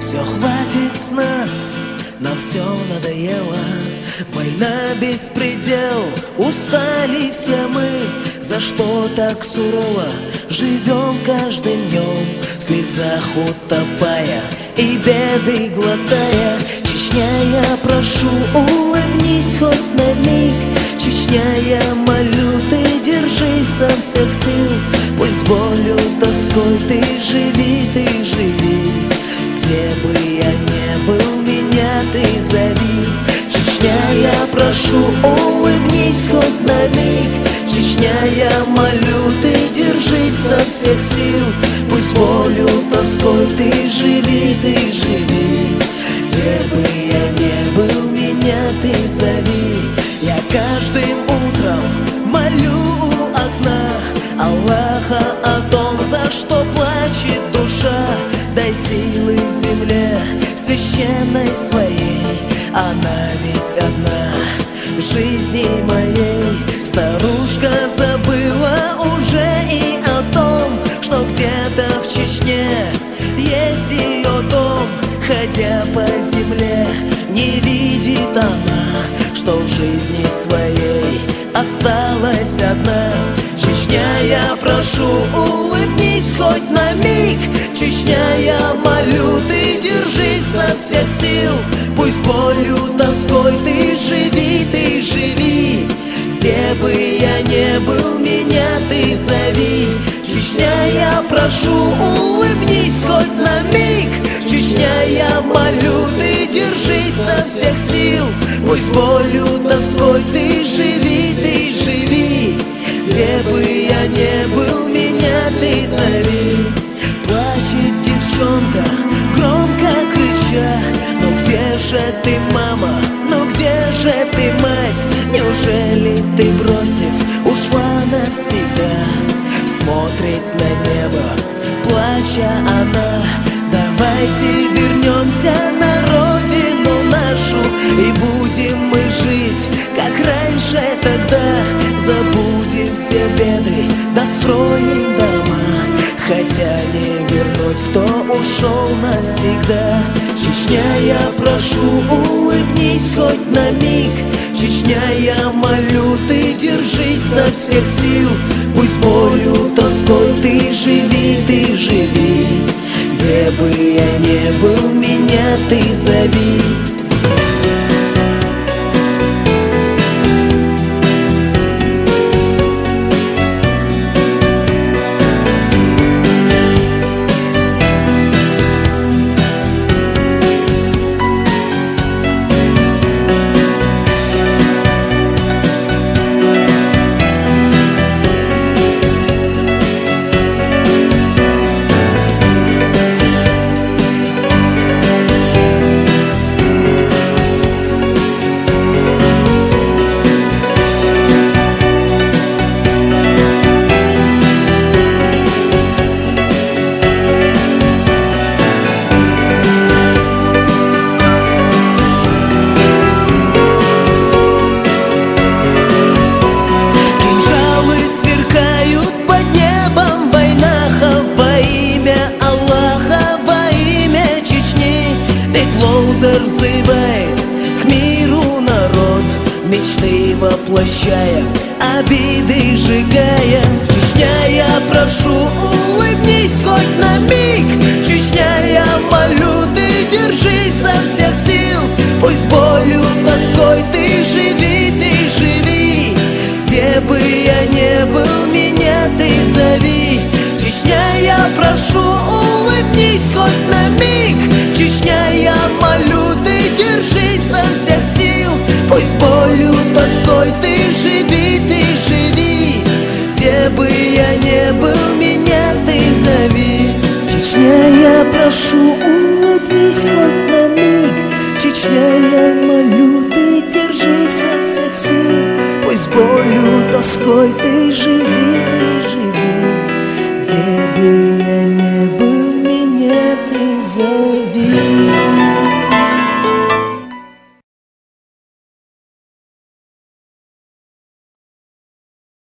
Все, хватит с нас, нам все надоело. Война, беспредел, устали все мы. За что так сурово живем каждым днем, в слезах утопая и беды глотая? Чечня, я прошу, улыбнись хоть на миг. Чечня, я молю, ты держись со всех сил. Пусть болью, тоской ты живи, ты живи. Где бы я ни был, меня ты зови. Чечня, я прошу, улыбнись хоть на миг. Чечня, я молю, ты держись со всех сил. Пусть болью, тоской ты живи, ты живи. Где бы я ни был, меня ты зови. Я каждым утром молю у окна Аллаха о том, за что плачет душа. Дай силы земле священной своей, она ведь одна в жизни моей. Старушка забыла уже и о том, что где-то в Чечне есть ее дом. Ходя по земле, не видит она, что в жизни своей осталась одна. Чечня, я прошу, улыбнись хоть на миг. Чечня, я молю, ты держись со всех сил. Пусть болью, тоской ты живи, ты живи. Где бы я ни был, меня ты зови. Чечня, я прошу, улыбнись хоть на миг. Чечня, я молю, ты держись со всех сил. Пусть болью, тоской ты живи, ты живи. Где бы я ни был, меня ты зови. Плачет девчонка, громко крича: ну где же ты, мама, ну где же ты, мать? Неужели ты, бросив, ушла навсегда? Смотрит на небо, плача она: давайте вернемся на родину нашу, и будем мы жить, как раньше тогда. Забудем все беды, достроим дома, хотя не вернуть, кто ушел навсегда. Чечня, я прошу, улыбнись хоть на миг. Чечня, я молю, ты держись со всех сил. Пусть болью, тоской ты живи, ты живи. Где бы я ни был, меня ты зови. Взывает к миру народ, мечты воплощая, обиды сжигая. Чечня, я прошу, улыбнись хоть на миг. Чечня, я молю, ты держись со всех сил. Пусть болью, тоской ты живи, ты живи. Где бы я ни был, меня ты зови. Чечня, я прошу, улыбнись хоть на миг. Чечня, я молю, ты держись со всех сил. Пусть болью, тоской ты живи, ты живи. Где бы я ни был, меня ты зови. Чечня, я прошу, улыбнись хоть на миг. Чечня, я молю, ты держись со всех сил. Пусть болью, тоской ты живи, ты живи. Где бы я ни был, меня ты зови.